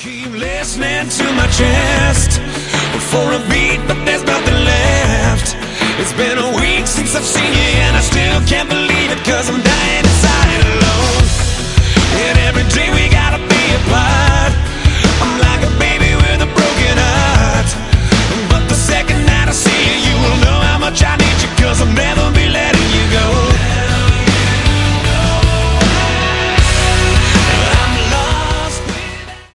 Keep listening to my chest for a beat, but there's nothing left. It's been a week since I've seen you, and I still can't believe